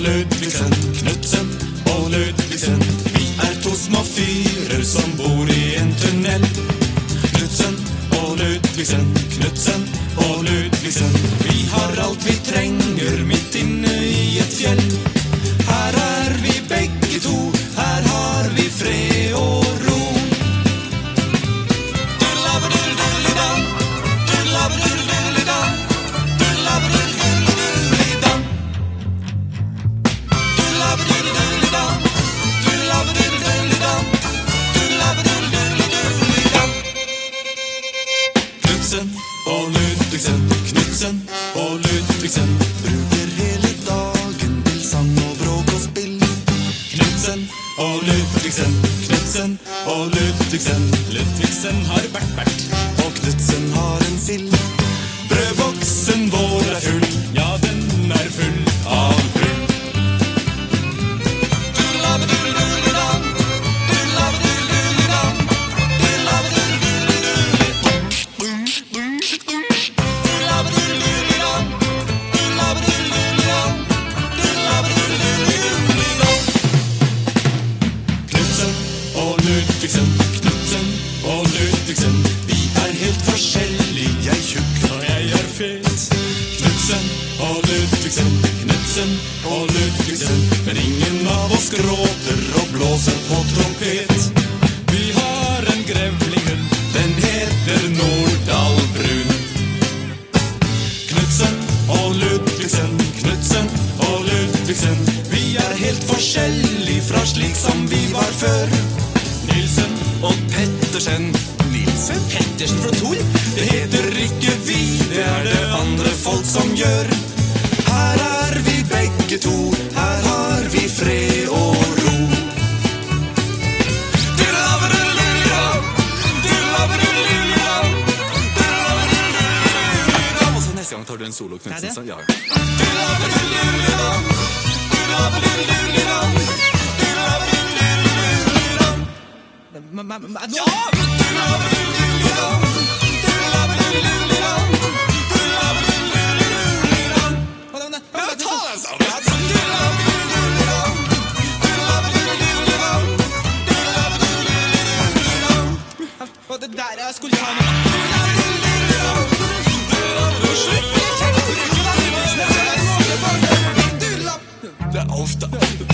Ludvigsen, Knutsen og Ludvigsen. Vi to små fyrer som bor i en tunnel. Knutsen og Ludvigsen, Knutsen og Ludvigsen. Vi har alt vi trenger midt inne i et fjell. Her vi begge to, her har vi fred og ro. Knutsen og Ludvigsen, Knutsen og Ludvigsen bruker hele dagen til sang og bråk og spill. Knutsen og Ludvigsen, Knutsen og Ludvigsen. Ludvigsen har bert, og Knutsen har en sild. Brødboksen vår full, ja den full av brull. Ludvigsen, Knutsen og Ludvigsen. Vi helt forskjellige. Jeg tjukk og jeg fet. Knutsen og Ludvigsen, Knutsen og Ludvigsen. Men ingen av oss gråter og blåser på trompet. Vi har en grevlingen, den heter Nordahl Brun. Knutsen og Ludvigsen, Knutsen og Ludvigsen. Vi helt forskjellige fra slik som vi var før. Nilsen og Pettersen. Nilsen? Pettersen fra Tor? Det heter ikke vi, det det andre folk som gjør. Her vi begge to, her har vi fred og ro. Og så neste gang tar du en solo, Knutsen, så ja. Ja! Det der jeg skulle ta med. Det ofte.